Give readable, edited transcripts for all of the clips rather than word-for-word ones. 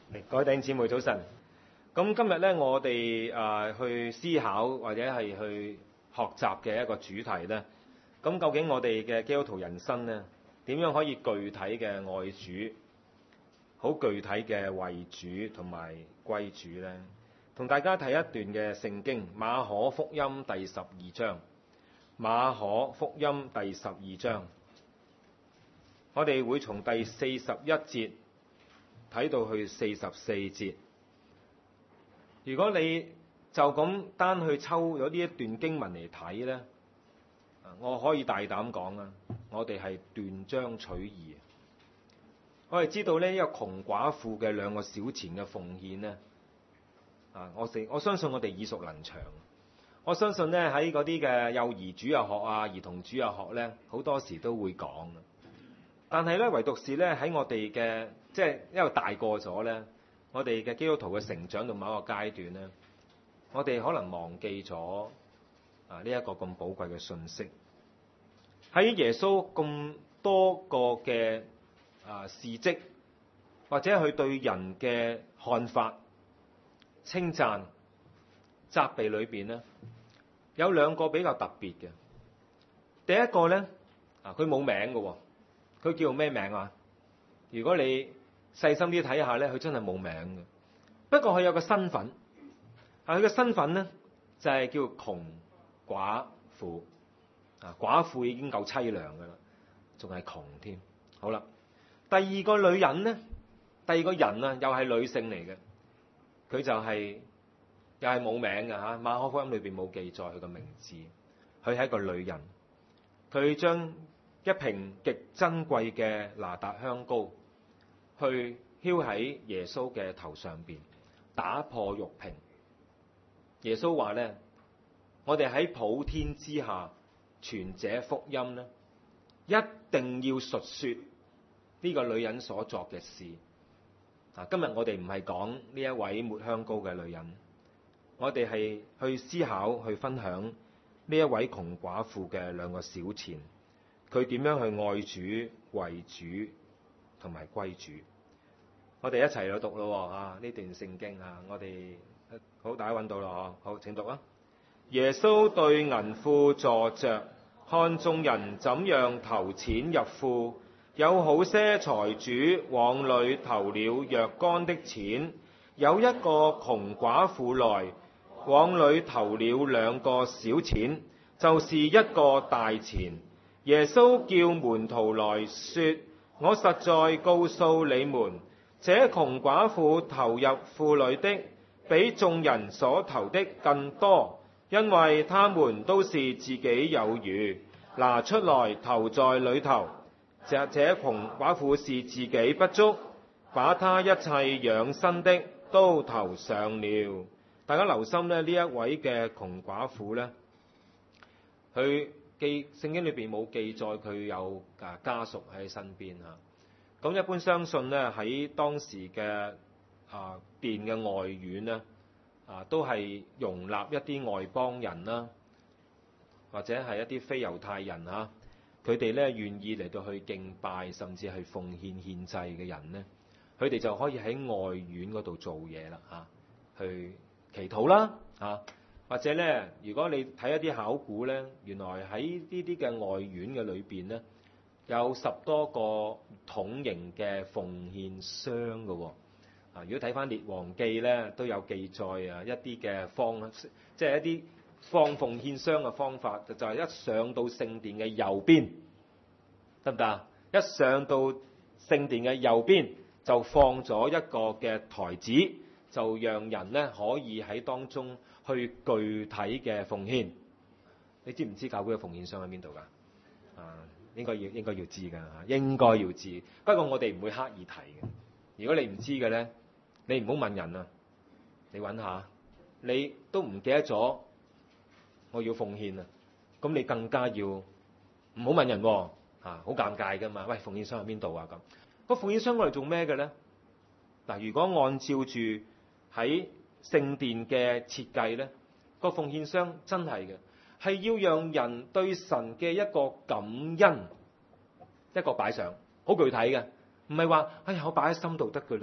各位弟兄姊妹早晨。咁今日咧，我哋去思考或者係去學習嘅一個主題咧。咁究竟我哋嘅基督徒人生咧，點樣可以具體嘅愛主，好具體嘅為主同埋歸主咧？同大家睇一段嘅聖經，馬可福音第12章。馬可福音第12章，我哋會從第41節睇到去44節。如果你就咁單去抽咗呢一段經文嚟睇呢，我可以大膽講啊，我哋係斷章取義。我哋知道呢一個窮寡婦嘅2個小錢嘅奉獻呢，我相信我哋耳熟能詳。我相信呢喺嗰啲嘅幼兒主日學啊、兒童主日學呢，好多時都會講。但係呢，唯獨是呢喺我哋嘅即係因為大個咗呢，我哋嘅基督徒嘅成長到某一個階段呢，我哋可能忘記咗呢一個咁寶貴嘅信息。喺耶穌咁多個嘅事蹟，或者佢對人嘅看法、稱讚、責備裏邊呢，有2個比較特別嘅。第一個呢，佢冇名嘅，佢叫咩名啊？如果你細心啲睇下呢，佢真係冇名嘅。不過佢有個身份，佢嘅身份呢，就係叫窮寡婦。寡婦已經夠凄涼㗎啦，仲係窮添。好啦，第二個女人呢，第二個人啊，又係女性嚟嘅，佢就係又係冇名嘅嚇。馬可福音裏邊冇記載佢個名字。佢係一個女人，佢將一瓶極珍貴嘅拿達香膏去澆喺耶穌嘅頭上邊，打破玉瓶。耶穌話呢，我哋喺普天之下傳這福音呢，一定要述說呢個女人所作嘅事。今日我哋唔係講呢一位抹香膏嘅女人，我哋係去思考、去分享呢一位窮寡婦嘅2個小錢，佢點樣去愛主、為主同埋歸主。我哋一齊去讀咯呢段聖經啊！我哋好，大家揾到啦，好，請讀啊！耶穌對銀庫坐着，看眾人怎樣投錢入庫。有好些財主往裏投了若干的錢，有一個窮寡婦來，往裏投了2個小錢，就是1個大錢。耶穌叫門徒來說：我實在告訴你們，這窮寡婦投入庫裏的，比眾人所投的更多，因為他們都是自己有餘，拿出來投在裏頭。這窮寡婦是自己不足，把她一切養生的都投上了。大家留心呢，呢一位嘅窮寡婦呢，佢聖經裏邊冇記載佢有家屬喺身邊啊。咁一般相信呢，喺當時嘅殿嘅外院呢，都係容納一啲外邦人啦，或者係一啲非猶太人啊。佢哋咧願意嚟到去敬拜，甚至係奉獻獻祭嘅人呢，佢哋就可以喺外院嗰度做嘢啦，去祈禱啦，或者呢，如果你睇一啲考古呢，原來喺呢啲嘅外院嘅裏邊呢，有10多個桶形嘅奉獻箱嘅喎。如果睇翻《列王記》呢，都有記載一啲嘅即係一啲放奉獻箱嘅方法，就係一上到聖殿嘅右邊，得唔得啊？一上到聖殿嘅右邊就放咗一個嘅台子，就讓人呢可以喺當中去具體嘅奉獻。你知唔知教會嘅奉獻箱喺邊度㗎？應該要知㗎，應該要知。不過我哋唔會刻意提嘅。如果你唔知嘅呢，你唔好問人啊，你揾下，你都唔記得咗我要奉獻啊，咁你更加要唔好問人喎，好尷尬㗎嘛。喂，奉獻箱喺邊度啊？咁個奉獻箱我嚟做咩嘅咧？嗱，如果按照住喺聖殿嘅設計咧，個奉獻箱真係嘅，係要讓人對神嘅一個感恩，一個擺上，好具體嘅，唔係話哎呀我擺喺心度得㗎啦，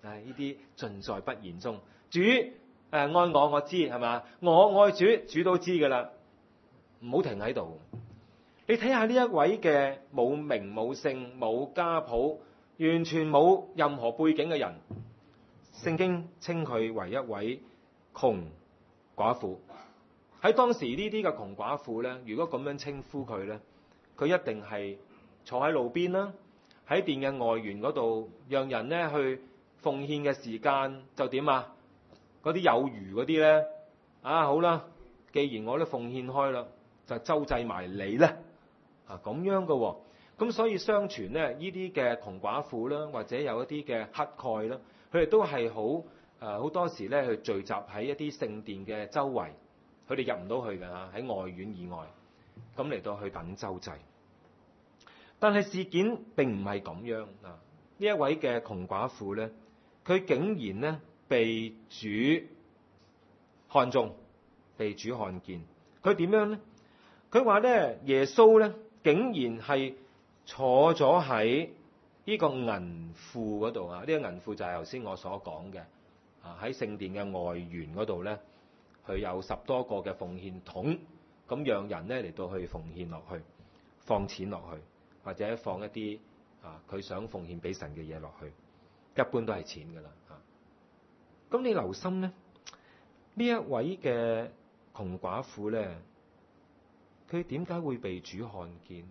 呢啲盡在不言中。主愛我知係嘛？我愛主，主都知㗎啦。唔好停喺度。你睇下呢一位嘅冇名冇姓冇家譜，完全冇任何背景嘅人，聖經稱佢為一位窮寡婦。喺當時呢啲嘅窮寡婦呢，如果咁樣稱呼佢呢，佢一定係坐喺路邊啦，喺殿嘅外園嗰度，讓人呢去奉獻嘅時間就點啊？嗰啲有餘嗰啲呢，好啦，既然我都奉獻開啦，就周濟埋你呢。咁樣嘅喎。咁所以相傳呢，呢啲嘅窮寡婦啦，或者有一啲嘅乞丐啦，佢哋都係好多時咧去聚集喺一啲聖殿嘅周圍，佢哋入唔到去嘅嚇，喺外院以外，咁嚟到去等周濟。但係事件並唔係咁樣啊！呢一位嘅窮寡婦咧，佢竟然咧被主看中，被主看見。佢點樣咧？佢話咧，耶穌咧竟然係坐咗喺呢個銀庫嗰度啊！呢個銀庫就係頭先我所講嘅啊，喺聖殿嘅外園嗰度咧，佢有10多個嘅奉獻桶，咁讓人咧嚟到去奉獻落去，放錢落去，或者放一啲佢想奉獻俾神嘅嘢落去，一般都係錢㗎啦嚇。咁你留心咧，呢一位嘅窮寡婦咧，佢點解會被主看見？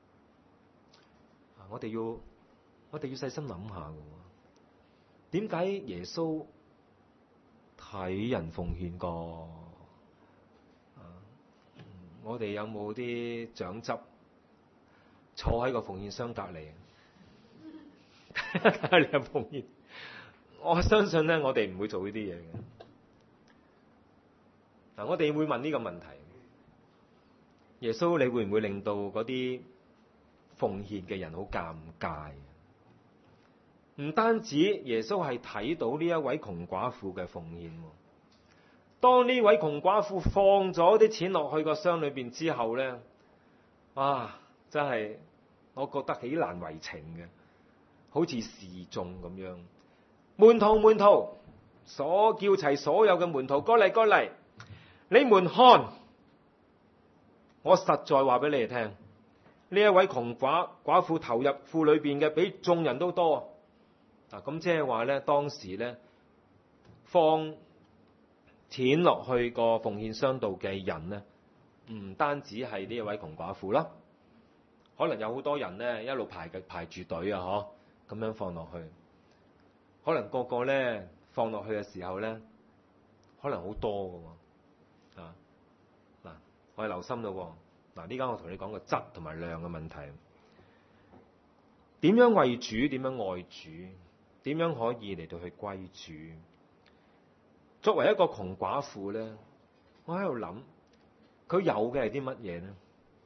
我哋要細心諗下嘅喎，點解耶穌睇人奉獻過？我哋有冇啲長執坐喺個奉獻箱隔離，睇下你有奉獻？我相信咧，我哋唔會做呢啲嘢嘅。我哋會問呢個問題：耶穌，你會唔會令到嗰啲奉獻嘅人好尷尬？唔單止耶穌係睇到呢一位窮寡婦嘅奉獻，當呢位窮寡婦放咗啲錢落去個箱裏邊之後咧，真係我覺得幾難為情嘅，好似示眾咁樣。門徒，所叫齊所有嘅門徒，過嚟，你們看，我實在話俾你哋聽，呢一位窮寡婦投入庫裏邊嘅比眾人都多。咁即係話咧，當時咧放錢落去個奉獻箱度嘅人咧，唔單止係呢一位窮寡婦啦，可能有好多人咧一路排住隊啊，咁樣放落去，可能個個咧放落去嘅時候咧，可能好多㗎喎。我哋留心咯。呢家我同你講個質同埋量嘅問題，點樣為主，點樣愛主，點樣可以嚟到去歸主？作為一個窮寡婦咧，我喺度諗，佢有嘅係啲乜嘢呢？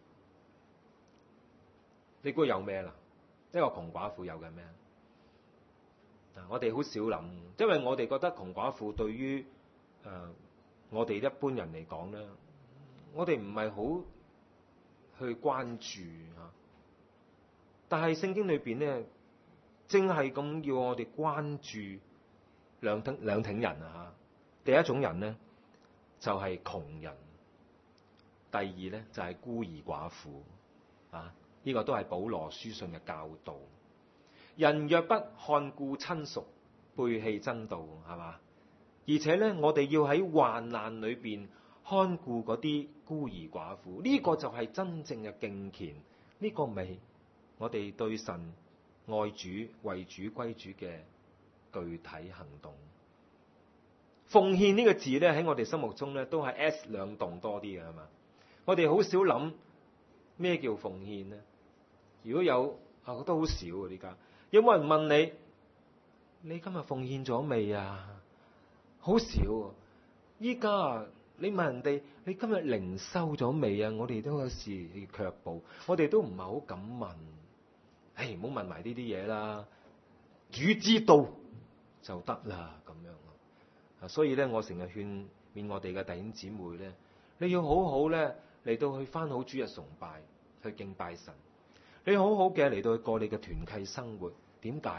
你估有咩啦？一個窮寡婦有嘅咩？我哋好少諗，因為我哋覺得窮寡婦對於我哋一般人嚟講咧，我哋唔係好去關注嚇。但係聖經裏邊咧，正係咁要我哋關注兩挺人啊！第一種人咧就係窮人，第二咧就係孤兒寡婦啊！呢個都係保羅書信嘅教導。人若不看顧親屬，背棄真道，係嘛？而且咧，我哋要喺患難裏邊看顧嗰啲孤兒寡婦，呢個就係真正嘅敬虔。呢個咪我哋對神愛主、為主歸主嘅具體行動。奉獻呢個字咧，喺我哋心目中咧都係 S 兩棟多啲嘅，係嘛？我哋好少諗咩叫奉獻咧。如果有覺得好少啊！呢家有冇人問你今日奉獻咗未啊？好少啊！依家你問人哋你今日靈修咗未啊？我哋都有時卻步，我哋都唔係好敢問。唔好問埋呢啲嘢啦，主知道就得啦，咁樣。所以咧，我成日勸勉我哋嘅弟兄姊妹咧，你要好好咧嚟到去返好主日崇拜，去敬拜神。你好好嘅嚟到去過你嘅團契生活。點解咧？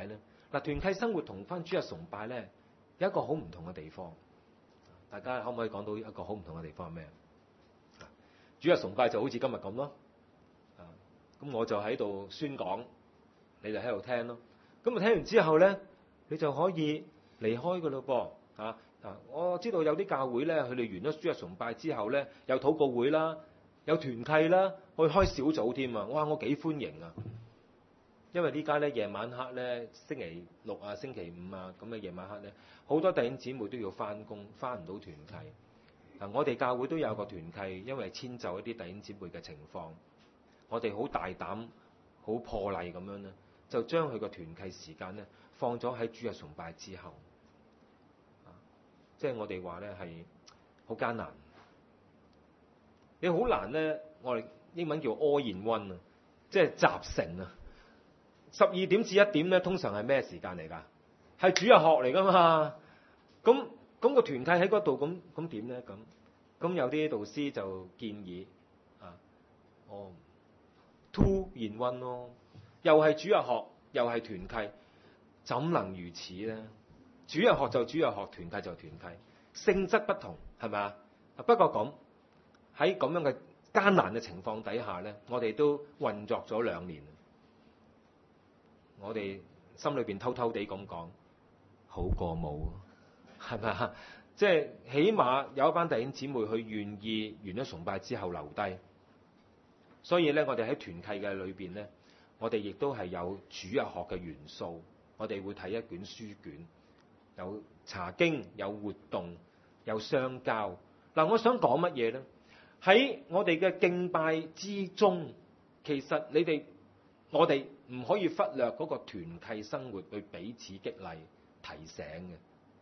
嗱，團契生活同翻主日崇拜咧有一個好唔同嘅地方，大家可唔可以講到一個好唔同嘅地方係咩？主日崇拜就好似今日咁咯，咁我就喺度宣講，你就喺度聽咯。咁啊聽完之後咧，你就可以離開噶咯噃。我知道有啲教會咧，佢哋完咗主日崇拜之後咧，有禱告會啦，有團契啦，去開小組添啊！哇，我幾歡迎啊！因為呢家咧夜晚黑咧，星期六啊、星期五啊咁嘅夜晚黑咧，好多弟兄姊妹都要翻工，翻唔到團契。我哋教會都有個團契，因為遷就一啲弟兄姊妹嘅情況，我哋好大膽、好破例咁樣咧，就將佢個團契時間咧放咗喺主日崇拜之後。即係我哋話咧係好艱難，你好難咧。我哋英文叫 all in one 啊，即係集成啊。12點至1點咧，通常係咩時間嚟㗎？係主日學嚟㗎嘛。咁個團契喺嗰度，咁點咧？咁有啲導師就建議two in one 咯，又係主日學，又係團契，怎能如此咧？主日學就主日學，團契就團契，性質不同，係咪啊？不過咁喺咁樣嘅艱難嘅情況底下咧，我哋都運作咗2年，我哋心裏邊偷偷地咁講，好過冇，係咪啊？即係起碼有一班弟兄姊妹去願意完咗崇拜之後留低，所以咧我哋喺團契嘅裏邊咧，我哋亦都係有主日學嘅元素，我哋會睇一卷書卷。有查經，有活動，有相交。我想講乜嘢呢？喺我哋嘅敬拜之中，其實我哋唔可以忽略嗰個團契生活，去彼此激勵、提醒嘅。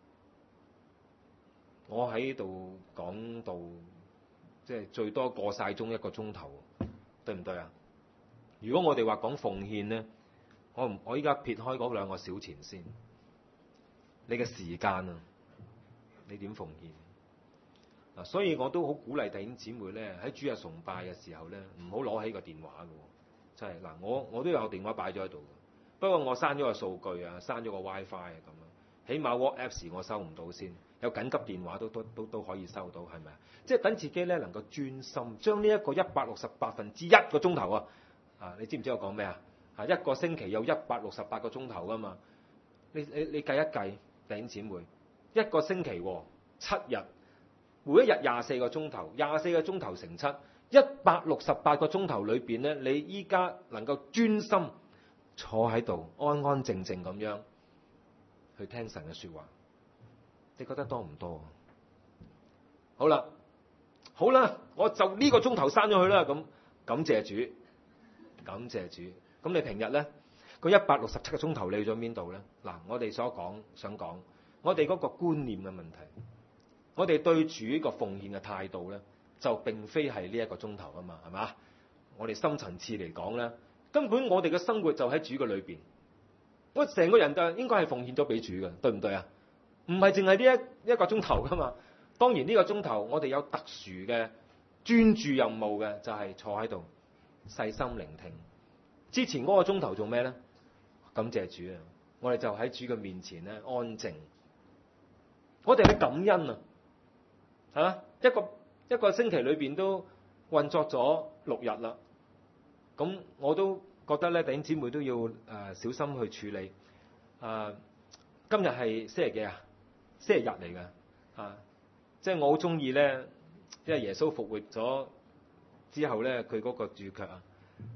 我喺度講到，即係最多過晒鐘1個鐘頭，對唔對啊？如果我哋話講奉獻呢，我依家撇開嗰2個小錢先。你嘅時間啊，你點奉獻？所以我都好鼓勵弟兄姊妹咧，喺主日崇拜嘅時候咧，唔好攞起個電話嘅，真係我都有電話擺咗喺度，不過我刪咗個數據啊，刪咗個 WiFi 啊咁樣，起碼 WhatsApp 時我收唔到先，有緊急電話都可以收到，係咪啊？即係等自己咧能夠專心，將呢一個168%個鐘頭啊，你知唔知我講咩啊？一個星期有168個鐘頭噶嘛？你計一計。弟兄姊妹，一個星期7日，每一日24個鐘頭，24個鐘頭乘7，168個鐘頭裏邊咧，你依家能夠專心坐喺度，安安靜靜咁樣去聽神嘅說話，你覺得多唔多？好啦，我就呢個鐘頭刪咗佢啦。咁感謝主，感謝主。咁你平日咧？個167個鐘頭你去咗邊度咧？我哋想講，我哋嗰個觀念嘅問題，我哋對主個奉獻嘅態度咧，就並非係呢1個鐘頭啊嘛，係嘛？我哋深層次嚟講咧，根本我哋嘅生活就喺主嘅裏邊，我成個人就應該係奉獻咗俾主嘅，對唔對啊？唔係淨係呢一個鐘頭噶嘛。當然呢個鐘頭我哋有特殊嘅專注任務嘅，就係坐喺度細心聆聽。之前嗰個鐘頭做咩咧？感謝主啊！我哋就喺主嘅面前咧安靜，我哋去感恩啊！一個星期裏邊都運作咗6日啦，咁我都覺得咧弟兄姊妹都要小心去處理。今日係星期幾啊？星期日嚟嘅即係我好中意咧，因為耶穌復活咗之後咧，佢嗰個註腳啊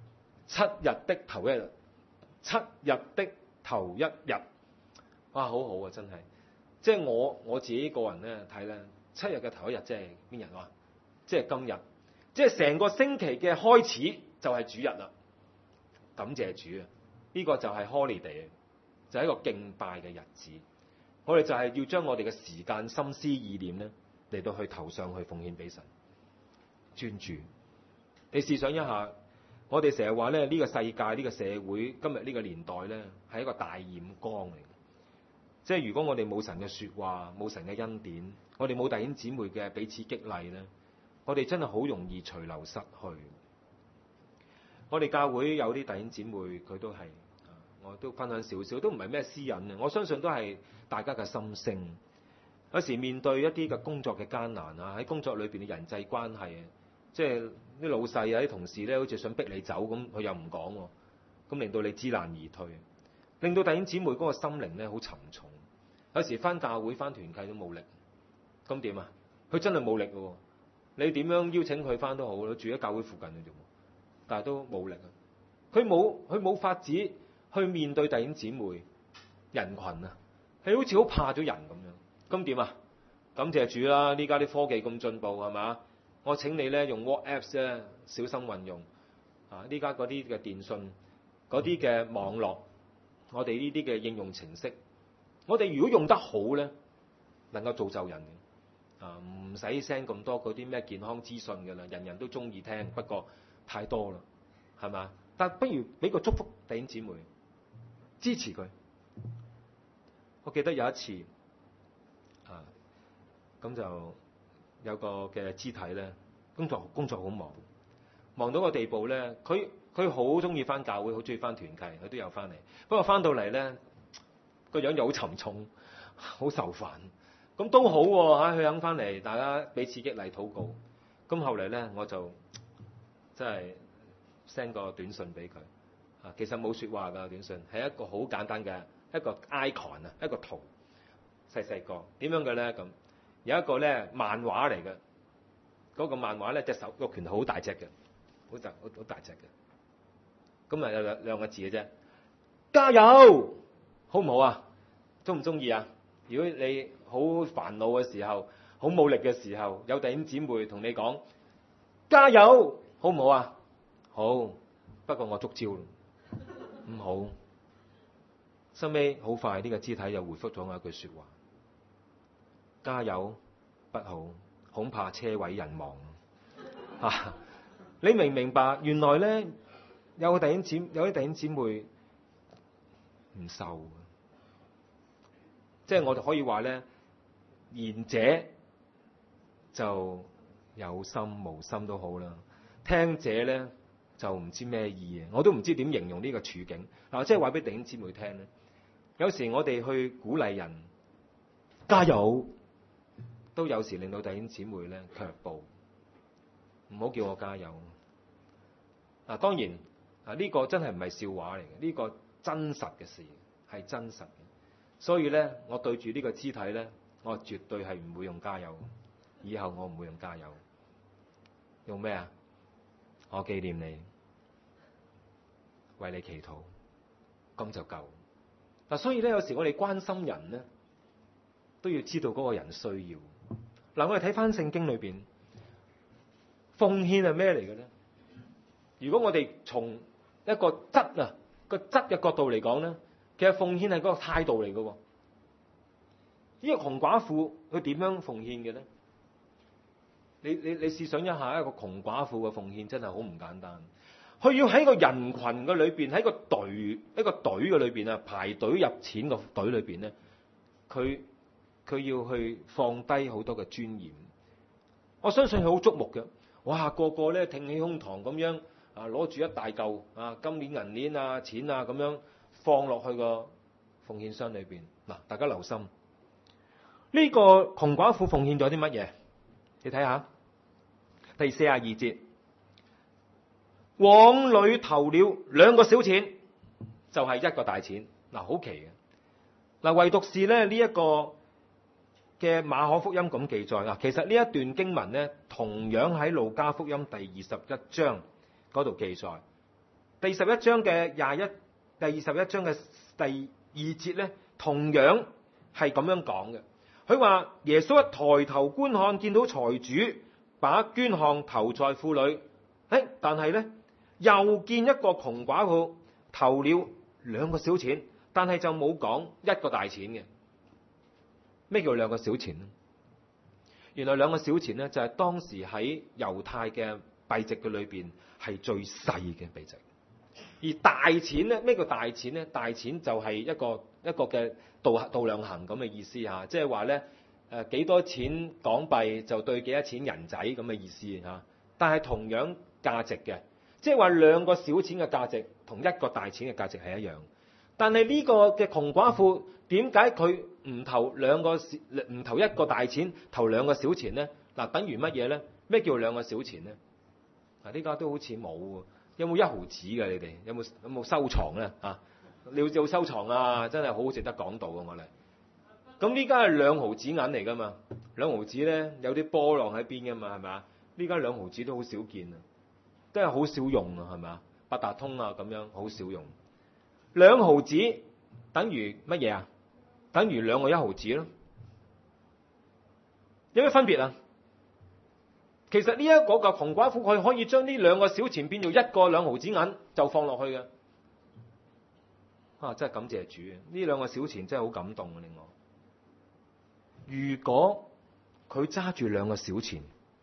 ，7日的頭1日。7日的頭1日，哇，好好啊，真係！即係我自己個人咧睇咧，7日嘅頭1日即係邊日啊？即係今日，即係成個星期嘅開始就係主日啦。感謝主啊！呢個就係 holiday，就係一個敬拜嘅日子。我哋就係要將我哋嘅時間、心思、意念咧嚟到去投上去奉獻俾神，專注。你試想一下。我哋成日話咧，呢個世界、呢個社會、今日呢個年代咧，係一個大染缸嚟。即係如果我哋冇神嘅說話、冇神嘅恩典，我哋冇弟兄姊妹嘅彼此激勵咧，我哋真係好容易隨流失去。我哋教會有啲弟兄姊妹，佢都係我都分享少少，都唔係咩私隱啊，我相信都係大家嘅心聲。有時面對一啲嘅工作嘅艱難啊，喺工作裏邊嘅人際關係啊，即係啲老細啊、啲同事咧，好似想逼你走咁，佢又唔講喎，咁令到你知難而退，令到弟兄姊妹嗰個心靈咧好沉重。有時返教會返團契都冇力，咁點啊？佢真係冇力嘅喎，你點樣邀請佢返都好，住喺教會附近嘅啫，但係都冇力啊！佢冇法子去面對弟兄姊妹人群啊，係好似好怕咗人咁樣。咁點啊？感謝主啦！呢家啲科技咁進步係嘛？我請你咧用 WhatsApp 咧小心運用啊！呢家嗰啲嘅電信、嗰啲嘅網絡，我哋呢啲嘅應用程式，我哋如果用得好咧，能夠造就人嘅啊！唔使 send 咁多嗰啲咩健康資訊㗎啦，人人都中意聽，不過太多啦，係嘛？但不如俾個祝福弟兄姊妹，支持佢。我記得有一次啊，咁就有個嘅肢體咧，工作好忙到個地步咧，佢好中意返教會，好中意返團契，佢都有返嚟。不過返到嚟咧，個樣又好沉重，好受煩。咁都好喎，佢肯返嚟，大家俾刺激嚟禱告。咁後嚟咧，我就真係 send 個短信俾佢。啊，其實冇説話㗎，短信係一個好簡單嘅一個 icon 啊，一個圖，細個點樣嘅咧？咁有一個咧漫畫嚟嘅，嗰個漫畫咧隻手個拳頭好大隻嘅，好大隻嘅。咁啊有兩個字嘅啫，加油，好唔好啊？中唔中意啊？如果你好煩惱嘅時候，好冇力嘅時候，有弟兄姊妹同你講加油，好唔好啊？好，不過我捉招唔好。收尾好快呢個肢體又回覆咗我一句說話：加油不好，恐怕車毀人亡。啊，你明唔明白？原來咧有啲弟兄姊妹唔受，即係我哋可以話咧，言者就有心無心都好啦，聽者咧就唔知咩意嘅，我都唔知點形容呢個處境。嗱，即係話俾弟兄姊妹聽咧，有時我哋去鼓勵人加油，都有時令到弟兄姊妹咧卻步，唔好叫我加油。嗱，當然啊，呢個真係唔係笑話嚟嘅，呢個真實嘅事係真實嘅。所以咧，我對住呢個肢體咧，我絕對係唔會用加油。以後我唔會用加油，用咩啊？我紀念你，為你祈禱，咁就夠。嗱，所以咧，有時我哋關心人咧，都要知道嗰個人需要。嗱，我哋睇翻聖經裏邊，奉獻係咩嚟嘅咧？如果我哋從一個質個質嘅角度嚟講咧，其實奉獻係嗰個態度嚟嘅。呢個窮寡婦佢點樣奉獻嘅咧？你試想一下，一個窮寡婦嘅奉獻真係好唔簡單。佢要喺個人群嘅裏邊，喺一個隊嘅裏邊啊，排隊入錢個隊裏邊咧，佢要去放低好多嘅尊嚴。我相信佢好矚目嘅。哇，個個咧挺起胸膛咁樣啊，攞住一大嚿啊金鏈銀鏈啊錢啊咁樣放落去個奉獻箱裏邊。嗱，大家留心呢個窮寡婦奉獻咗啲乜嘢？你睇下第42節，往裏投了2個小錢，就係1個大錢。嗱，好奇嘅。嗱，唯獨是咧呢一個嘅馬可福音咁記載啊。其實呢一段經文咧，同樣喺路加福音第21章嗰度記載。第11章嘅第21章嘅第2節咧，同樣係咁樣講嘅。佢話耶穌一抬頭觀看，見到財主把捐項投在庫裏，但係咧又見一個窮寡婦投了2個小錢，但係就冇講1個大錢嘅。咩叫2個小錢呢？原來2個小錢咧就係當時喺猶太嘅幣值嘅裏邊係最細嘅幣值。而大錢咧，咩叫大錢咧？大錢就係一個嘅度量衡咁嘅意思嚇，即係話咧幾多錢港幣就對幾多錢人仔咁嘅意思嚇。但係同樣價值嘅，即係話2個小錢嘅價值同1個大錢嘅價值係一樣。 但係呢個嘅窮寡婦點解佢唔投一個大錢，投兩個小錢咧？嗱，等於乜嘢咧？咩叫兩個小錢咧？呢家都好似冇喎，有冇1毫子嘅？你哋有冇收藏咧？你要做收藏啊，真係好值得講道嘅我哋。咁呢家係2毫子銀嚟噶嘛？2毫子咧有啲波浪喺邊噶嘛？係咪啊？呢家2毫子都好少見啊，都係好少用啊，係咪啊？八達通啊咁樣好少用。2毫子等於乜嘢啊？等於2個1毫子咯。有咩分別啊？其實呢一個嘅窮寡婦佢可以將呢2個小錢變做1個2毫子銀就放落去嘅。真係感謝主啊！呢2個小錢真係好感動啊！令我，如果佢揸住2個小錢，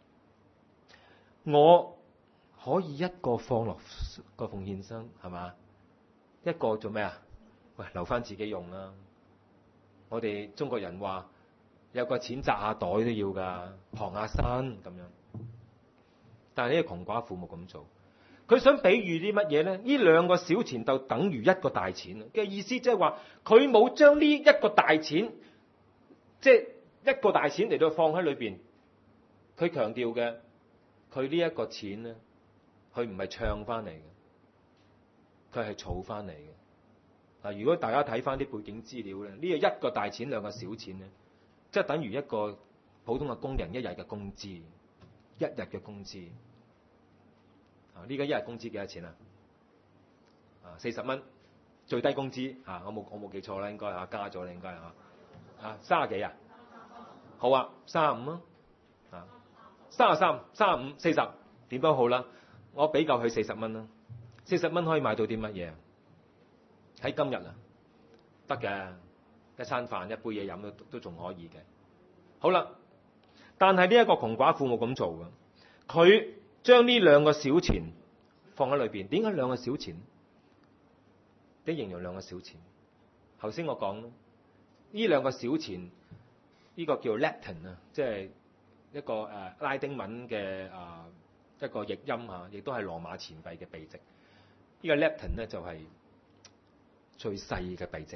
我可以1個放落個奉獻箱，係嘛？1個做咩啊？喂，留翻自己用啦！我哋中國人話有個錢擲下袋都要噶，傍下身咁樣。但係呢個窮寡婦冇咁做。佢想比喻啲乜嘢咧？呢2個小錢就等於1個大錢嘅意思，即係話佢冇將呢1個大錢，即係1個大錢嚟到放喺裏邊。佢強調嘅，佢呢一個錢咧，佢唔係唱翻嚟嘅，佢係儲翻嚟嘅。嗱，如果大家睇翻啲背景資料咧，呢個1個大錢2個小錢咧，即係等於一個普通嘅工人1日嘅工資，1日嘅工資。呢個1日工資幾多錢啊？40蚊，最低工資我冇記錯啦，應該加咗啦，應該30幾啊？好啊，35啊，33、35、40，點都好啦。我比較佢40蚊啦，40蚊可以買到啲乜嘢？喺今日啊，得嘅，一餐飯一杯嘢飲都仲可以嘅。好啦，但係呢一個窮寡婦冇咁做嘅，佢將呢2個小錢放喺裏邊。點解2個小錢？點形容2個小錢？頭先我講呢2個小錢，呢個叫 Latin 啊，即係一個拉丁文嘅一個譯音亦都係羅馬錢幣嘅幣值。呢個 Latin 咧就係最細嘅幣值，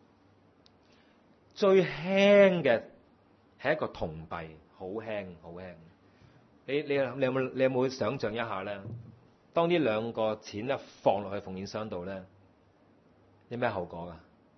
最輕嘅係一個銅幣，好輕好輕。你有冇想象一下咧？當呢2個錢咧放落去奉獻箱度咧，有咩後果噶？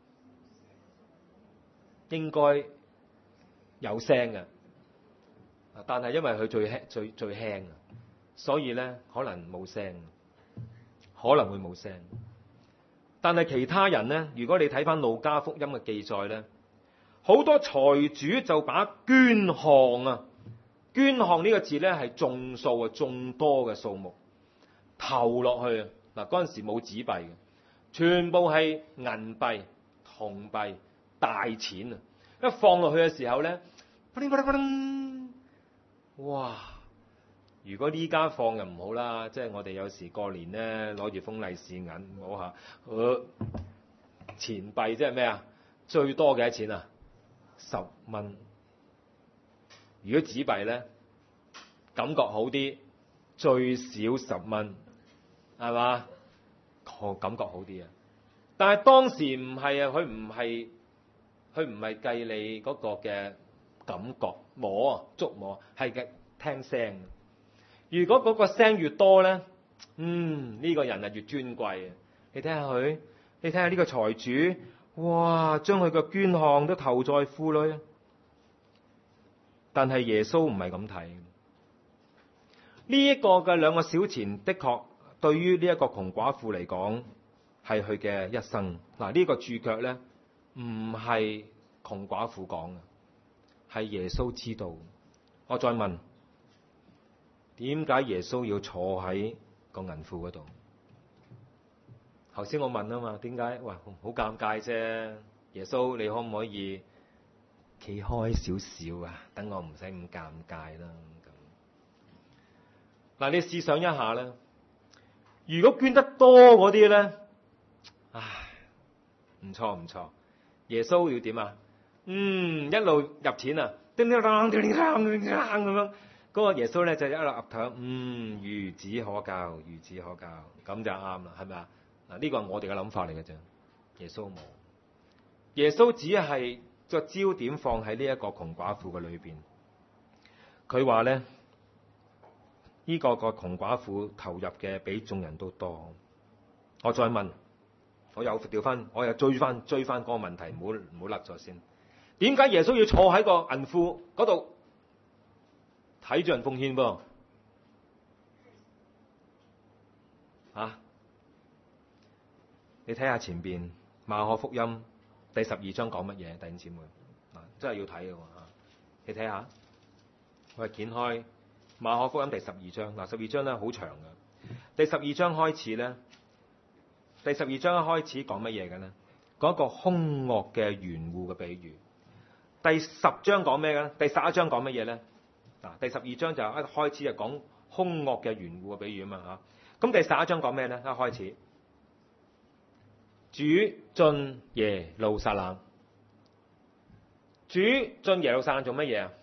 應該有聲嘅，但係因為佢最輕，所以咧可能冇聲，可能會冇聲。但係其他人咧，如果你睇翻路加福音嘅記載咧，好多財主就把捐項捐項呢個字咧係眾數啊，眾多嘅數目投落去嗱，嗰陣時冇紙幣嘅，全部係銀幣、銅幣、大錢啊！一放落去嘅時候咧，哇！如果呢家放就唔好啦，即係我哋有時過年咧攞住封利是銀，唔好錢幣即係咩啊？最多幾多錢啊？10蚊。如果紙幣咧，感覺好啲，最少10蚊，係嘛？感覺好啲啊！但係當時唔係啊，佢唔係計你嗰個嘅感覺觸摸，係嘅聽聲。如果嗰個聲越多咧，呢個人啊越尊貴啊！你睇下佢，你睇下呢個財主，哇！將佢嘅捐項都投在庫裏。但係耶穌唔係咁睇。呢一個嘅2個小錢，的確對於呢一個窮寡婦嚟講係佢嘅一生。嗱，呢個注腳咧唔係窮寡婦講嘅，係耶穌知道。我再問，點解耶穌要坐喺個銀庫嗰度？頭先我問啊嘛，點解？哇，好尷尬啫！耶穌，你可唔可以企開少少啊？等我唔使咁尷尬啦。嗱，你試想一下咧，如果捐得多嗰啲咧，唔錯，耶穌要點啊？一路入錢啊，叮叮當叮叮當咁樣，嗰個耶穌咧就一路岌頭，孺子可教，孺子可教，咁就啱啦，係咪啊？嗱，呢個係我哋嘅諗法嚟嘅啫。 耶穌冇。耶穌只係個焦點放喺呢一個窮寡婦嘅裏邊。佢話咧，呢個窮寡婦投入嘅比眾人都多。我再問，我又調翻，我又追翻嗰個問題，唔好甩咗先。點解耶穌要坐喺個銀庫嗰度睇住人奉獻噃？你睇下前邊馬可福音第12章講乜嘢，弟兄姊妹真係要睇嘅喎。你睇下，我係掀開馬可福音第12章。12章咧好長嘅。第12章開始咧，第12章一開始講乜嘢嘅咧？講一個兇惡嘅園戶嘅比喻。第10章講咩嘅咧？第11章講乜嘢咧？第12章就一開始就講兇惡嘅園戶嘅比喻啊嘛嚇。咁第11章講咩咧？一開始主進耶路撒冷。主進耶路撒冷做乜嘢啊？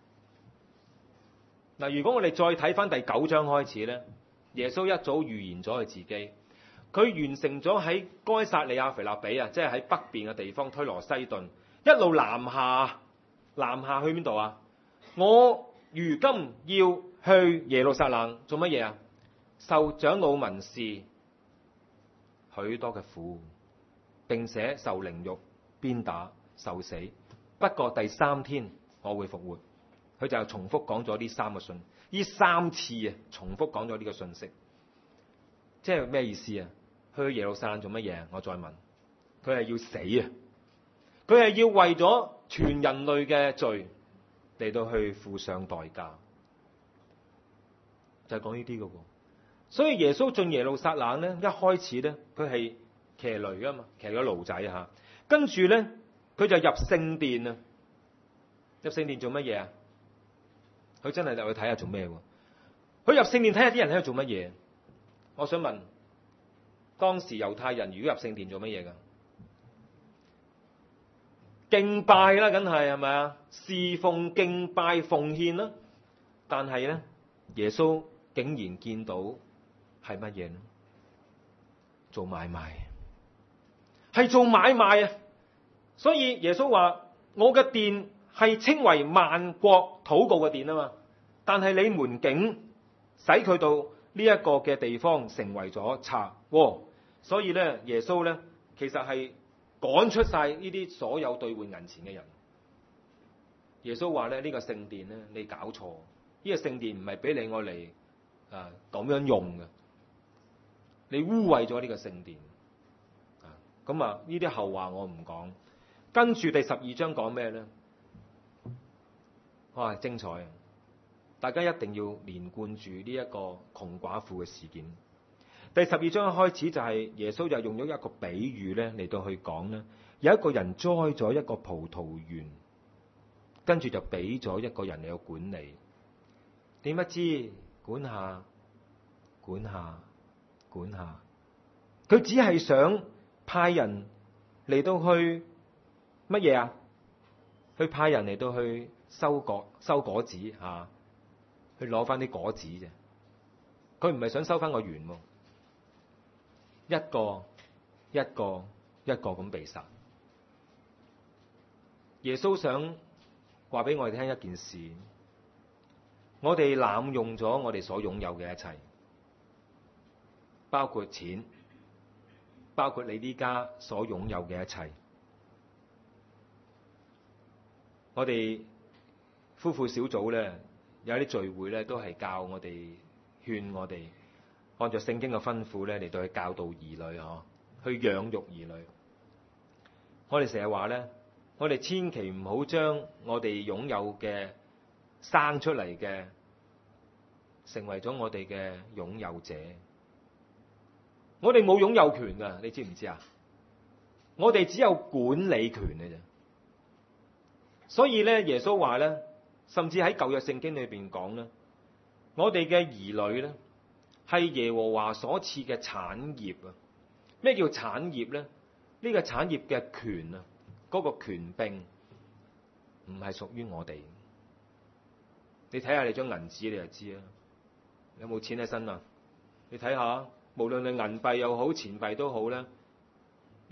如果我哋再睇翻第9章開始咧，耶穌一早預言咗佢自己，佢完成咗喺該撒利亞腓立比啊，即係喺北邊嘅地方推羅西頓，一路南下去邊度啊？我如今要去耶路撒冷做乜嘢啊？受長老文士許多嘅苦，並且受凌辱、鞭打、受死。不過第3天我會復活。佢就重複講咗呢3個信，呢3次啊，重複講咗呢個信息。即係咩意思啊？去耶路撒冷做乜嘢？我再問，佢係要死啊！佢係要為咗全人類嘅罪嚟到去付上代價，就係講呢啲嘅喎。所以耶穌進耶路撒冷咧，一開始咧，佢係騎驢噶嘛，騎咗驢仔嚇。跟住咧，佢就入聖殿啊！入聖殿做乜嘢啊？佢真係入去睇下做咩喎？佢入聖殿睇下啲人喺度做乜嘢？我想問，當時猶太人如果入聖殿做乜嘢㗎？敬拜啦，梗係咪啊？侍奉、敬拜、奉獻啦。但係咧，耶穌竟然見到係乜嘢呢？做買賣，係做買賣啊！所以耶穌話：我嘅殿係稱為萬國禱告嘅殿啊嘛，但係你們竟使佢到呢一個嘅地方成為咗賊窩。所以咧，耶穌咧其實係趕出晒呢啲所有兌換銀錢嘅人。耶穌話咧，呢個聖殿咧，你搞錯，呢個聖殿唔係俾你我嚟咁樣用嘅，你污穢咗呢個聖殿。咁呢啲後話我唔講。跟住第12章講咩咧？哇，精彩啊！大家一定要連貫住呢一個窮寡婦嘅事件。第12章一開始就係耶穌就用咗一個比喻咧嚟到去講咧，有一個人栽咗一個葡萄園，跟住就俾咗一個人嚟去管理。點不知管下，佢只係想派人嚟到去乜嘢啊？去派人嚟到去收果子嚇，去攞翻啲果子啫。佢唔係想收翻個園喎，一個咁被殺。耶穌想話俾我哋聽一件事：我哋濫用咗我哋所擁有嘅一切，包括錢，包括你呢家所擁有嘅一切。我哋夫婦小組咧，有啲聚會咧，都係教我哋、勸我哋按照聖經嘅吩咐咧嚟到去教導兒女去養育兒女。我哋成日話咧，我哋千祈唔好將我哋擁有嘅生出嚟嘅成為咗我哋嘅擁有者。我哋冇擁有權㗎，你知唔知啊？我哋只有管理權嘅啫。所以咧，耶穌話咧，甚至喺舊約聖經裏邊講咧，我哋嘅兒女咧係耶和華所賜嘅產業啊！咩叫產業咧？呢個產業嘅權啊，嗰個權柄唔係屬於我哋。你睇下你張銀紙，你就知啦。有冇錢喺身啊？你睇下，無論你銀幣又好，錢幣都好咧，呢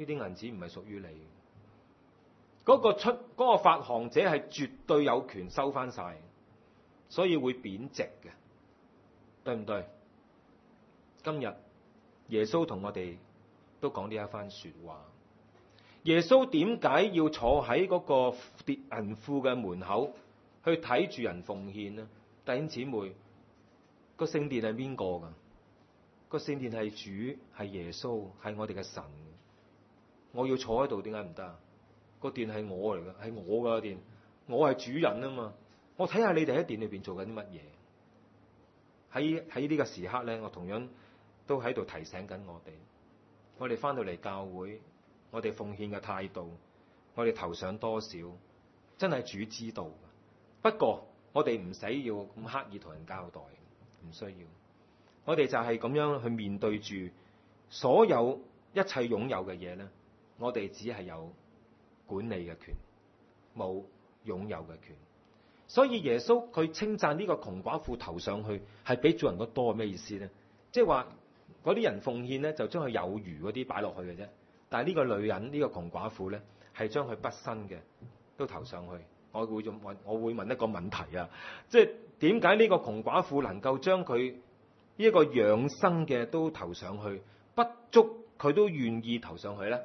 呢啲銀紙唔係屬於你。嗰個發行者係絕對有權收翻晒，所以會貶值嘅，對唔對？今日耶穌同我哋都講呢一番說話。耶穌點解要坐喺嗰個銀庫嘅門口去睇住人奉獻呢？弟兄姊妹，個聖殿係邊個噶？個聖殿係主，係耶穌，係我哋嘅神。我要坐喺度，點解唔得啊？個殿係我嚟噶，係我噶殿，我係主人啊嘛。我睇下你哋喺殿裏邊做緊啲乜嘢。喺呢個時刻咧，我同樣都喺度提醒緊我哋翻到嚟教會，我哋奉獻嘅態度，我哋投上多少，真係主知道。不過我哋唔使要咁刻意同人交代，唔需要。我哋就係咁樣去面對住所有一切擁有嘅嘢咧，我哋只係有管理嘅權，冇擁有嘅權。所以耶穌佢稱讚呢個窮寡婦投上去係比做人個多，咩意思咧？即係話嗰啲人奉獻咧，就將佢有餘嗰啲擺落去嘅啫。但係呢個女人，呢個窮寡婦咧，係將佢畢生嘅都投上去。我會問一個問題啊，即係點解呢個窮寡婦能夠將佢呢一個養生嘅都投上去，不足佢都願意投上去咧？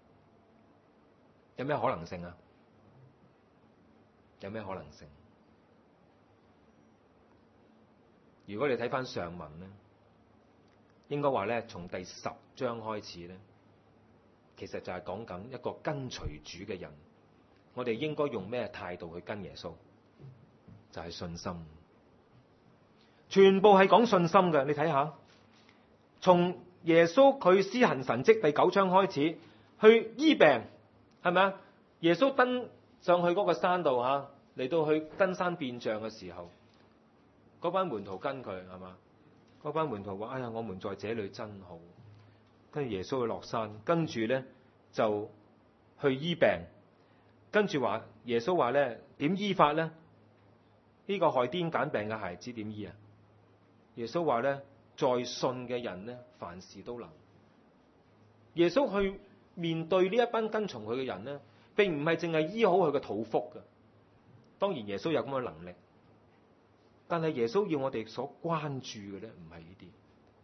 有咩可能性啊？有咩可能性？如果你睇翻上文咧，應該話咧，從第10章開始咧，其實就係講緊一個跟隨主嘅人，我哋應該用咩態度去跟耶穌？就係信心，全部係講信心嘅。你睇下，從耶穌佢施行神蹟第9章開始，去醫病，係咪啊？耶穌登上去嗰個山度嚇，嚟到去登山變像嘅時候，嗰班門徒跟佢，係嘛？嗰班門徒話：哎呀，我們在這裡真好。跟住耶穌去落山，跟住咧就去醫病。跟住話耶穌話咧，點醫法咧？呢個害癲癇病嘅孩子點醫啊？耶穌話咧，在信嘅人咧，凡事都能。耶穌去面對呢一班跟從佢嘅人咧，並唔係淨係醫好佢嘅肚腹嘅。當然耶穌有咁嘅能力，但係耶穌要我哋所關注嘅咧，唔係呢啲。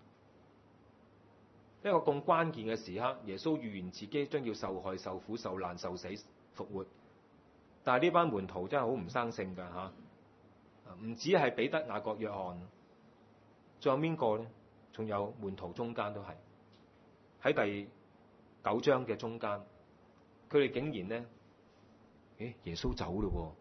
一個咁關鍵嘅時刻，耶穌預言自己將要受害、受苦、受難、受死、復活。但係呢班門徒真係好唔生性㗎嚇，唔止係彼得、雅各、約翰，仲有邊個咧？仲有門徒中間都係喺第9章嘅中間，佢哋竟然咧，耶穌走咯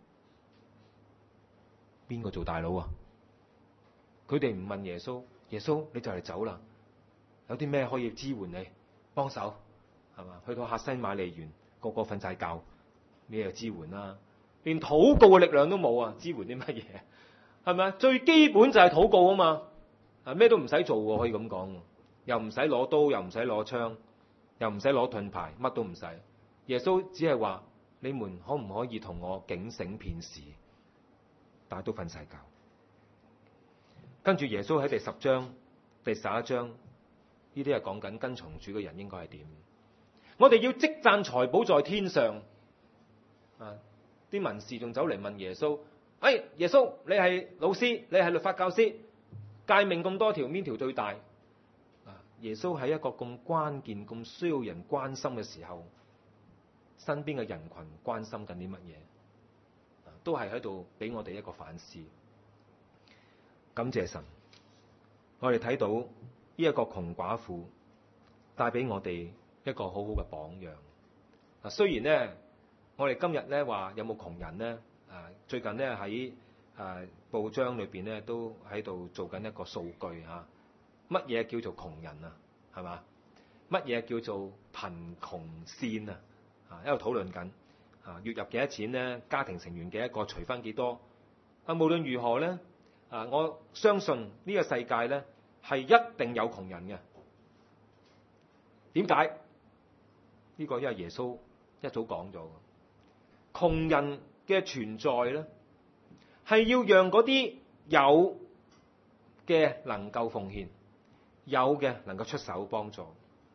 喎，邊個做大佬啊？佢哋唔問耶穌，耶穌你就嚟走啦，有啲咩可以支援你幫手係嘛？去到客西馬尼園，個個瞓晒覺，咩又支援啦？連禱告嘅力量都冇啊！支援啲乜嘢？係咪啊？最基本就係禱告啊嘛！啊，咩都唔使做喎，可以咁講，又唔使攞刀，又唔使攞槍，又唔使攞盾牌，乜都唔使。耶穌只係話：你們可唔可以同我警醒片時？但係都瞓晒覺。跟住耶穌喺第10章、第11章，呢啲係講緊跟從主嘅人應該係點？我哋要積攢財寶在天上。啊！啲文士仲走嚟問耶穌：耶穌，你係老師，你係律法教師，誡命咁多條，邊條最大？耶穌喺一個咁關鍵、咁需要人關心嘅時候，身邊嘅人群關心緊啲乜嘢？都係喺度俾我哋一個反思。感謝神，我哋睇到呢一個窮寡婦帶俾我哋一個好好嘅榜樣。嗱，雖然咧，我哋今日咧話有冇窮人咧？最近咧喺報章裏邊咧都喺度做緊一個數據嚇，乜嘢叫做窮人啊？係嘛？乜嘢叫做貧窮線啊？喺度討論緊月入幾多錢咧？家庭成員嘅一個除分幾多？無論如何咧，我相信呢個世界咧係一定有窮人嘅。點解？呢個因為耶穌一早講咗，窮人嘅存在咧係要讓嗰啲有嘅能夠奉獻，有嘅能夠出手幫助。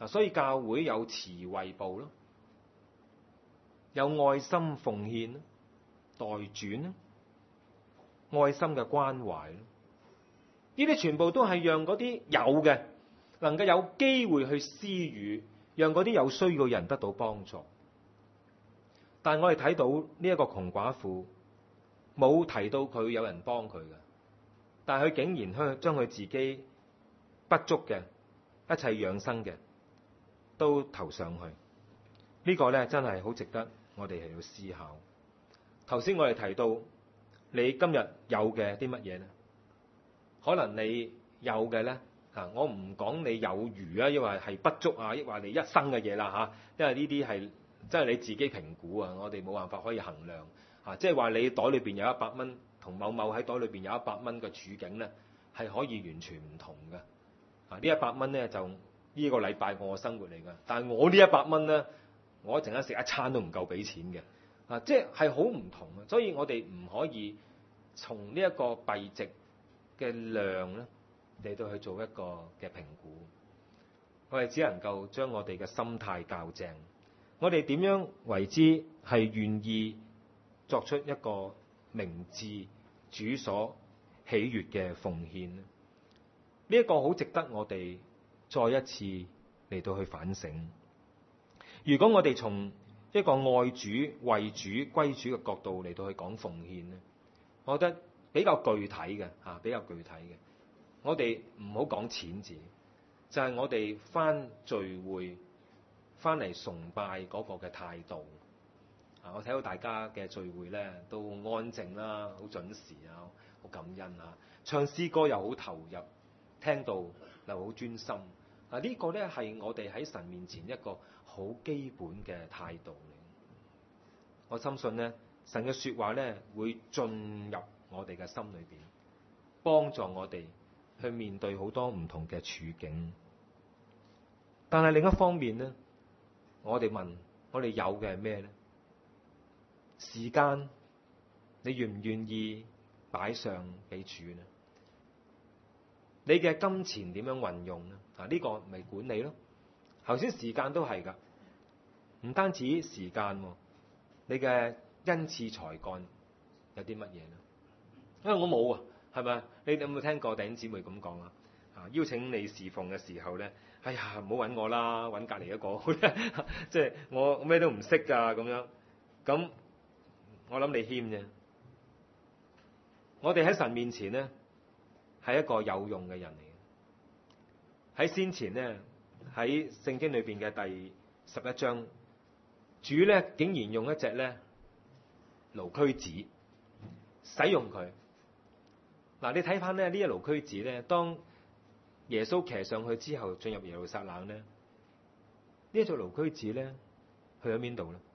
所以教會有慈惠部咯，有愛心奉獻、代轉、愛心嘅關懷，呢啲全部都係讓嗰啲有嘅能夠有機會去施予，讓嗰啲有需要嘅人得到幫助。但我哋睇到呢一個窮寡婦冇提到佢有人幫佢嘅，但係佢竟然將佢自己不足嘅一切養生嘅都投上去，呢個呢，真係好值得我哋係要思考。頭先我哋提到你今日有嘅啲乜嘢呢？可能你有嘅呢，我唔講你有餘啊，抑或係不足啊，抑或你一生嘅嘢啦嚇，因為呢啲係真係你自己評估啊，我哋冇辦法可以衡量啊。即係話你袋裏邊有100蚊，同某某喺袋裏邊有100蚊嘅處境呢，係可以完全唔同嘅。呢100蚊呢，就呢個禮拜我嘅生活嚟㗎，但係我呢100蚊呢，我一陣間食一餐都唔夠俾錢嘅。即係好唔同啊，所以我哋唔可以從呢一個幣值嘅量咧嚟到去做一個嘅評估，我哋只能夠將我哋嘅心態校正。我哋點樣為之係願意作出一個明智主所喜悅嘅奉獻呢？呢一個好值得我哋再一次嚟到去反省。如果我哋從一個愛主、為主、歸主嘅角度嚟到去講奉獻咧，我覺得比較具體嘅比較具體嘅。我哋唔好講錢字，就係我哋返聚會、返嚟崇拜嗰個嘅態度。我睇到大家嘅聚會咧都好安靜啦，好準時啊，好感恩啊，唱詩歌又好投入，聽到又好專心。呢個咧係我哋喺神面前一個好基本嘅態度嚟。我深信咧，神嘅說話咧會進入我哋嘅心裏邊，幫助我哋去面對好多唔同嘅處境。但係另一方面咧，我哋問我哋有嘅係咩咧？時間，你願唔願意擺上俾主呢？你嘅金錢點樣運用呢？呢個咪管理咯。頭先時間都係噶，唔單止時間，你嘅恩賜才幹有啲乜嘢呢？因為我冇啊，係咪？你有冇聽過弟兄姊妹咁講啊？邀請你侍奉嘅時候咧，哎呀，唔好揾我啦，揾隔離一個，即係我咩都唔識噶咁樣。咁我諗你謙啫。我哋喺神面前咧，係一個有用嘅人嚟嘅。喺先前咧，喺聖經裏邊嘅第11章，主咧竟然用一隻咧驢駒子使用佢。你睇翻咧呢一驢駒子咧，當耶穌騎上去之後進入耶路撒冷咧，呢一隻驢駒子咧去咗邊度咧？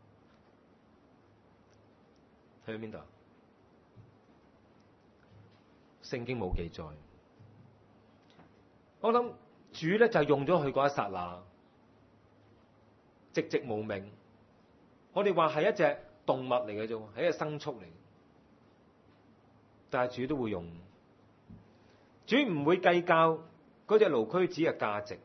去咗邊度？聖經冇記載。我諗主咧就用咗佢嗰一剎那，寂寂無名。我哋話係一隻動物嚟嘅啫，係一隻牲畜嚟。但係主都會用，主唔會計較嗰隻驢駒子嘅價值，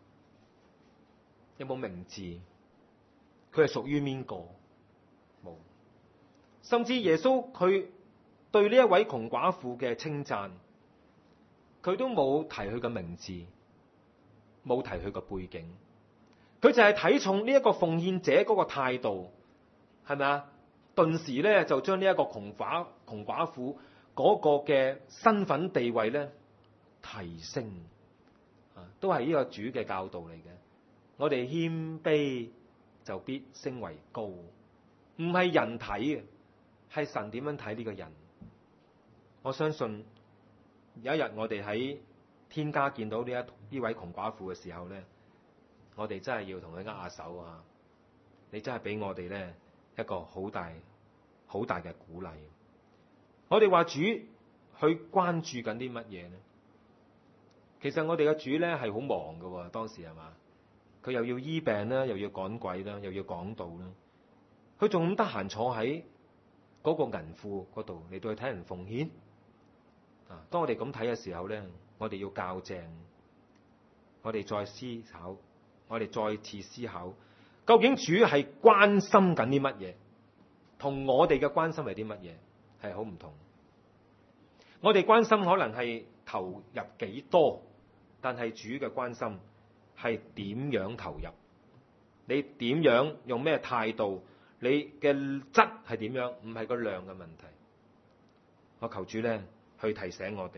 有冇名字，佢係屬於邊個？冇。甚至耶穌佢對呢一位窮寡婦嘅稱讚，佢都冇提佢嘅名字，冇提佢嘅背景，佢就係睇重呢一個奉獻者嗰個態度，係咪啊？頓時咧就將呢一個窮寡婦嗰個嘅身份地位咧提升，都係呢個主嘅教導嚟嘅。我哋謙卑就必升為高，唔係人睇嘅，係神點樣睇呢個人。我相信有一日我哋喺天家見到呢位窮寡婦嘅時候咧，我哋真係要同佢握下手啊！你真係俾我哋咧一個好大嘅鼓勵。我哋話主去關注緊啲乜嘢咧？其實我哋嘅主咧係好忙㗎，當時係嘛？佢又要醫病啦，又要趕鬼啦，又要講道啦。佢仲咁得閒坐喺嗰個銀庫嗰度嚟到去睇人奉獻。當我哋咁睇嘅時候咧，我哋要校正，我哋再思考我哋再次思考，究竟主係關心緊啲乜嘢，同我哋嘅關心係啲乜嘢，係好唔同。我哋關心可能係投入幾多，但係主嘅關心係點樣投入，你點樣用咩態度，你嘅質係點樣，唔係個量嘅問題。我求主咧去提醒我哋。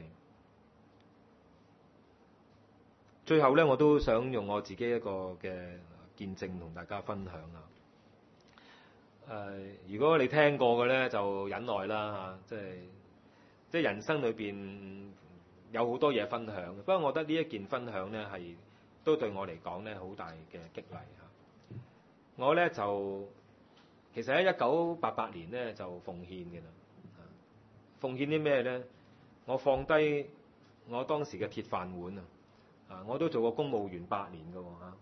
最後咧，我都想用我自己一個嘅見證同大家分享啊。如果你聽過嘅咧，就忍耐啦嚇，即係人生裏邊有好多嘢分享。不過我覺得呢一件分享咧係都對我嚟講咧好大嘅激勵嚇。我咧就其實喺1988年咧就奉獻嘅啦。奉獻啲咩咧？我放低我當時嘅鐵飯碗啊！我都做過公務員8年嘅喎嚇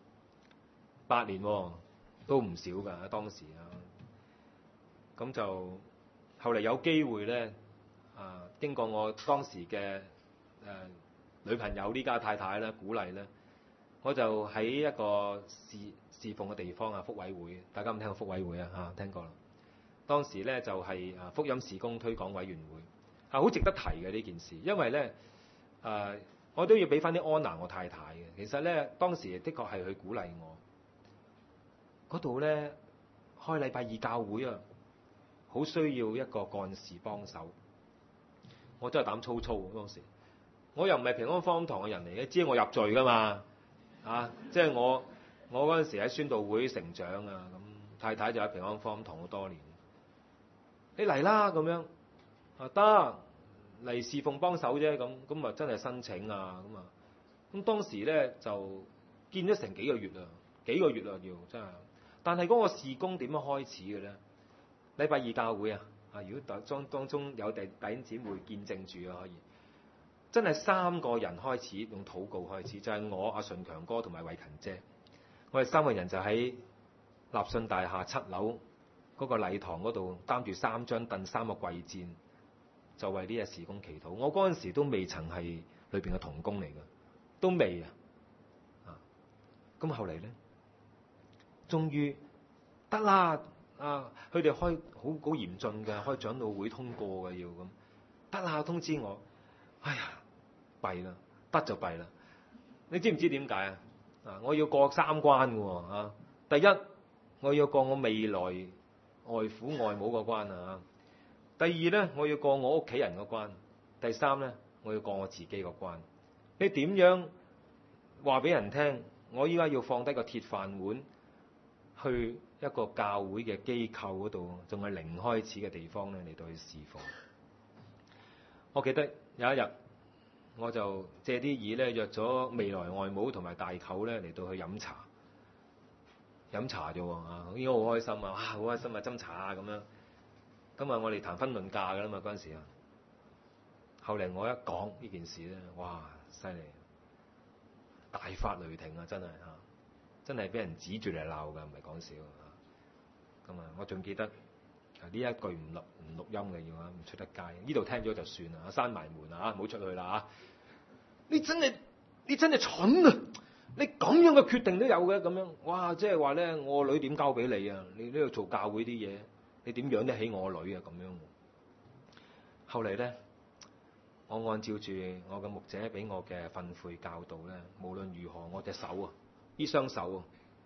，8年都唔少㗎當時啊。咁就後嚟有機會咧，經過我當時嘅女朋友呢家太太咧鼓勵咧，我就喺一個侍奉嘅地方啊，福委會，大家有冇聽過福委會啊？嚇，聽過啦。當時咧就係福音事工推廣委員會，好值得提嘅呢件事，因為咧我都要俾翻啲 honor 我太太嘅。其實咧當時的確係佢鼓勵我，嗰度咧開禮拜二教會啊，好需要一個幹事幫手。我真係膽粗粗當時，我又唔係平安福音堂嘅人嚟嘅，知我入罪噶嘛即係我嗰陣時喺宣道會成長啊，咁太太就喺平安福音堂好多年。你嚟啦咁樣得嚟侍奉幫手啫，咁啊真係申請啊咁當時咧就見咗成幾個月啦要真係。但係嗰個事工點樣開始嘅咧？禮拜二教會如果當中有弟兄姊妹見證住可以真係3個人開始用禱告開始，就係我阿順強哥同埋偉勤姐，我哋3個人就喺立信大廈7樓嗰個禮堂嗰度擔住3張凳3個櫃墊，就為呢日事工祈禱。我嗰陣時都未曾係裏邊嘅同工嚟嘅，都未咁後嚟咧，終於得啦佢哋開好嚴峻嘅，開長老會通過嘅要咁得啦，通知我。哎呀，弊啦，得就弊啦。你知唔知點解我要過3關嘅喎第一，我要過我未來外父外母個關第二咧，我要過我屋企人個關。第三咧，我要過我自己個關。你點樣話俾人聽？我依家要放低個鐵飯碗，去一個教會嘅機構嗰度，仲係零開始嘅地方咧嚟到去侍奉。我記得有一日，我就借啲意咧約咗未來外母同埋大舅咧嚟到去飲茶啫喎應該好開心好開心斟茶咁樣。咁我哋談婚論嫁㗎啦嘛嗰陣時後嚟我一講呢件事咧，哇犀利，大發雷霆真係俾人指住嚟鬧㗎，唔係講笑我仲記得呢一句唔錄音嘅要唔出得街，呢度聽咗就算啦，閂埋門唔好出去啦你真係蠢啊！你咁樣嘅決定都有嘅咁樣，哇！即係話咧，我女點交俾你啊？你呢度做教會啲嘢，你點養得起我女啊？咁樣。後嚟咧，我按照住我嘅牧者俾我嘅訓誨教導咧，無論如何，我隻手呢雙手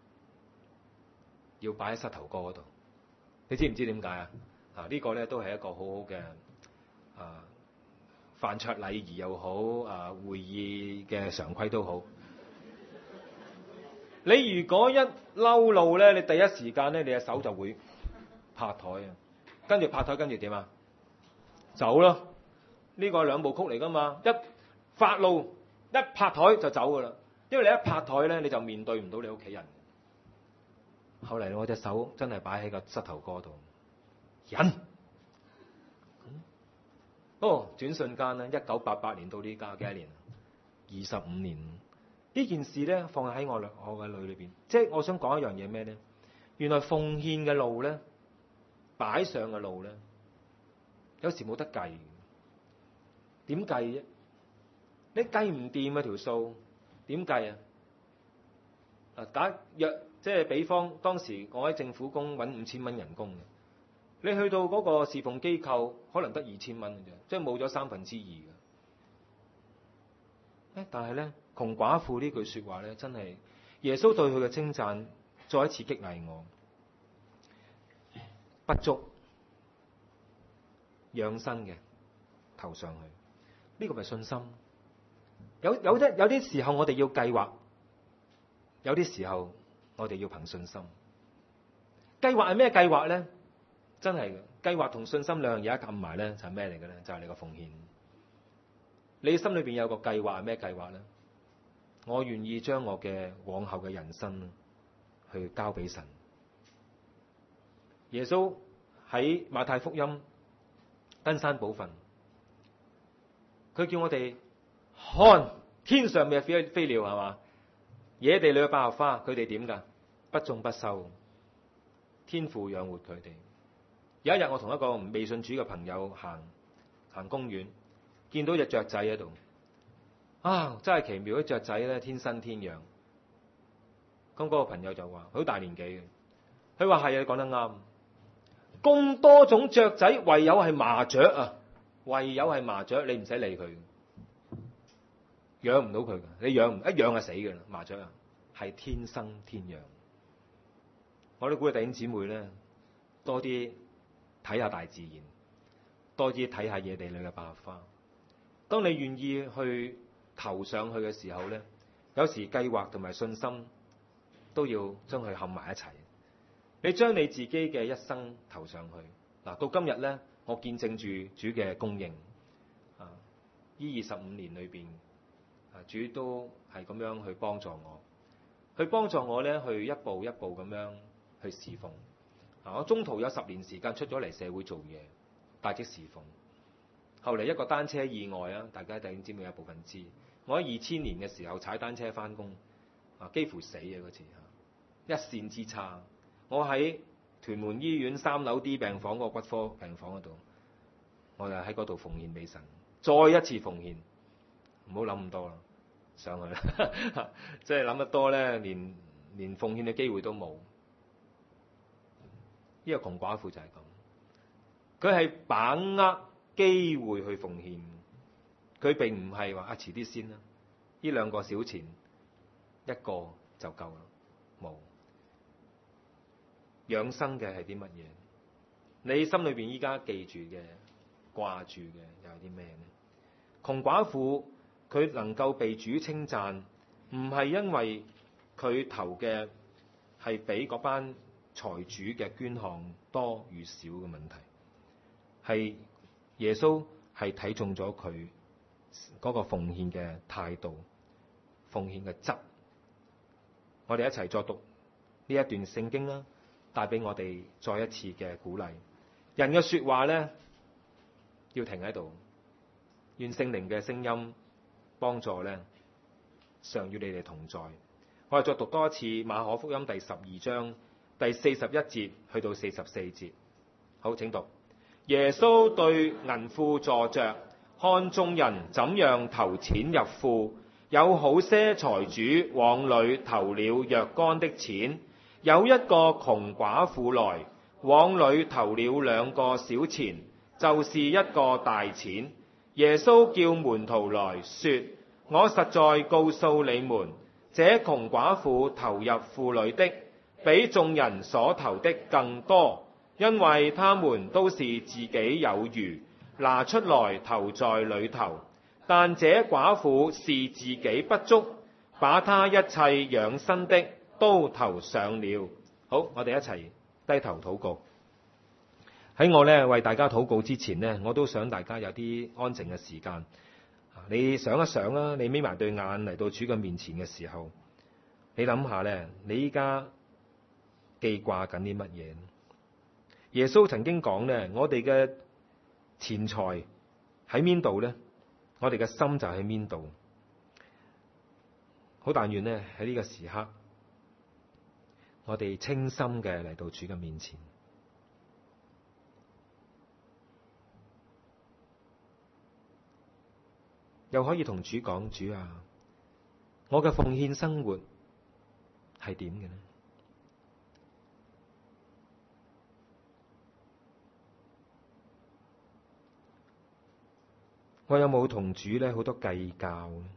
要擺喺膝頭哥嗰度。你知唔知點解呢個咧都係一個好好嘅飯桌禮儀又好會議嘅常規都好。你如果一嬲怒咧，你第一時間咧，你隻手就會拍台跟住拍台，跟住點走咯。呢個係2部曲嚟噶嘛，一發怒一拍台就走噶啦，因為你一拍台咧，你就面對唔到你屋企人。後嚟我隻手真係擺喺個膝頭哥度，忍。轉瞬間咧，1988年到呢家幾多年？25年。呢件事咧放喺我嘅腦裏邊，即係我想講一樣嘢咩咧？原來奉獻嘅路咧，擺上嘅路咧，有時冇得計。點計啫？你計唔掂條數，點計即係比方，當時我喺政府工揾5000蚊人工嘅，你去到嗰個侍奉機構，可能得2000蚊嘅啫，即係冇咗2/3嘅。但係咧，窮寡婦呢句說話咧，真係耶穌對佢嘅稱讚，再一次激勵我。不足養生嘅投上去，呢個咪信心。有啲時候我哋要計劃，有啲時候我哋要憑信心。計劃係咩計劃咧？真係嘅，計劃同信心兩樣嘢一撳埋咧，就係咩嚟嘅咧？就係你個奉獻。你心裏邊有個計劃係咩計劃咧？我願意將我嘅往後嘅人生去交俾神。耶穌喺馬太福音登山寶訓，佢叫我哋看天上嘅飛鳥係嘛，野地裏嘅百合花，佢哋點噶？不種不收，天父養活佢哋。有一日我同一個未信主嘅朋友行公園，見到隻雀仔喺度，真係奇妙，啲雀仔咧天生天養。咁嗰個朋友就話好大年紀嘅，佢話係啊，你講得啱。咁多種雀仔，唯有係麻雀啊！唯有係麻雀，你唔使理佢，養唔到佢嘅。你養唔一養就死嘅啦。麻雀啊，係天生天養。我都鼓勵弟兄姊妹咧，多啲睇下大自然，多啲睇下野地裏嘅百合花。當你願意去投上去嘅時候咧，有時計劃同埋信心都要將佢冚埋一齊。你將你自己嘅一生投上去，到今日咧，我見證住主嘅供應。呢25年裏邊，主都係咁樣去幫助我咧，去一步一步咁樣去侍奉。我中途有10年時間出咗嚟社會做嘢，帶職侍奉。後嚟一個單車意外啊，大家弟兄姊妹有部分知。我喺2000年嘅時候踩單車翻工，幾乎死啊嗰次，一線之差。我喺屯門醫院3樓 D 病房個骨科病房嗰度，我就喺嗰度奉獻俾神，再一次奉獻。唔好諗咁多啦，上去啦，即係諗得多咧，連奉獻嘅機會都冇。呢個窮寡婦就係咁，佢係把握機會去奉獻，佢並唔係話遲啲先啦。呢2個小錢一個就夠啦，冇。養生嘅係啲乜嘢？你心裏邊依家記住嘅、掛住嘅又係啲咩呢？窮寡婦佢能夠被主稱讚，唔係因為佢投嘅係比嗰班財主嘅捐項多與少嘅問題，係耶穌係睇中咗佢嗰個奉獻嘅態度、奉獻嘅質。我哋一齊再讀呢一段聖經啦，帶俾我哋再一次嘅鼓勵。人嘅說話咧，要停喺度，願聖靈嘅聲音幫助咧，常與你哋同在。我哋再讀多一次馬可福音第12章第41節去到44節。好，請讀。耶穌對銀庫坐着，看眾人怎樣投錢入庫，有好些財主往裏投了若干的錢。有一個窮寡婦來，往裏投了2個小錢，就是一個大錢。耶穌叫門徒來說：我實在告訴你們，這窮寡婦投入庫裏的，比眾人所投的更多，因為他們都是自己有餘，拿出來投在裏頭。但這寡婦是自己不足，把她一切養生的都投上了。好，我哋一齊低頭禱告。喺我咧為大家禱告之前呢，我都想大家有啲安靜嘅時間。你想一想啦，你眯埋對眼嚟到主嘅面前嘅時候，你諗下咧，你依家記掛緊啲乜嘢？耶穌曾經講咧，我哋嘅錢財喺邊度咧？我哋嘅心就喺邊度？好但願呢，喺呢個時刻，我哋清心嘅嚟到主嘅面前，又可以同主講：主啊，我嘅奉獻生活係點嘅呢？我有冇同主咧好多計較呢？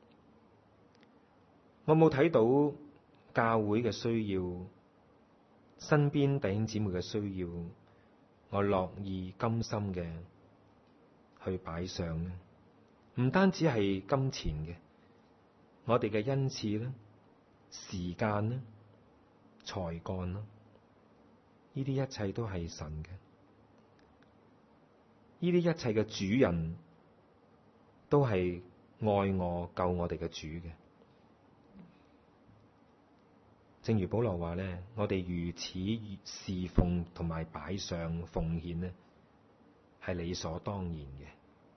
我冇睇到教會嘅需要，身邊弟兄姊妹嘅需要，我樂意甘心嘅去擺上呢？唔單止係金錢嘅，我哋嘅恩賜啦、時間啦、才幹啦，呢啲一切都係神嘅，呢啲一切嘅主人都係愛我、救我哋嘅主嘅。正如保羅話咧，我哋如此侍奉同埋擺上奉獻呢，係理所當然嘅。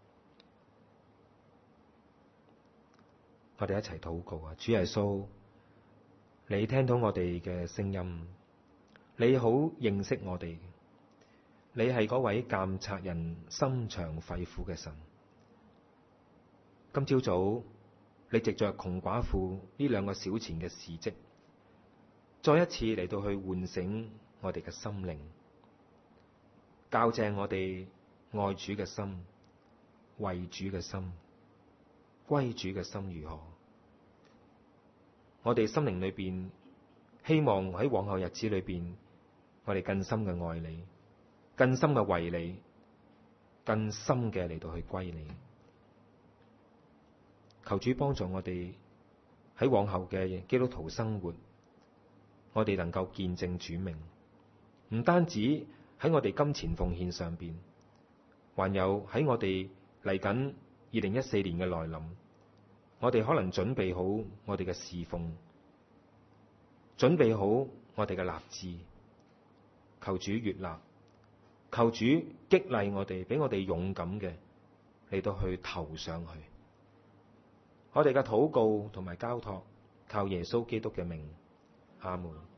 我哋一齊禱告啊！主耶穌，你聽到我哋嘅聲音，你好認識我哋，你係嗰位監察人心腸肺腑嘅神。今朝早，你藉着窮寡婦呢2個小錢嘅事蹟，再一次嚟到去喚醒我哋嘅心靈，校正我哋愛主嘅心、為主嘅心、歸主嘅心如何？我哋心靈裏邊希望喺往後日子裏邊，我哋更深嘅愛你，更深嘅為你，更深嘅嚟到去歸你。求主幫助我哋喺往後嘅基督徒生活，我哋能夠見證主名，唔單止喺我哋金錢奉獻上邊，還有喺我哋嚟緊2014年嘅來臨，我哋可能準備好我哋嘅侍奉，準備好我哋嘅立志，求主悅納，求主激勵我哋，俾我哋勇敢嘅嚟到去投上去。我哋嘅禱告同埋交託，靠耶穌基督嘅名，阿門。